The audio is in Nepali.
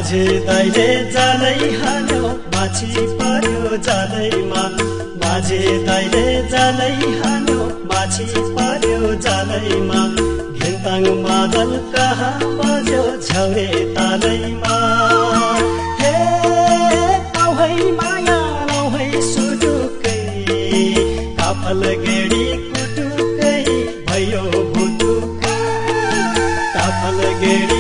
माझे दाइले जालै हाल्यो माछी पर्यो जालैमा माझे दाइले जालै हाल्यो माछी पर्यो जालैमा घिन्ताङ मादल कहाँ बज्यो झौरे तालैमा हे आउ है माया आउ है सुटुकै काफल गेडी कुटुकै भयो भुटुकै काफल गेडी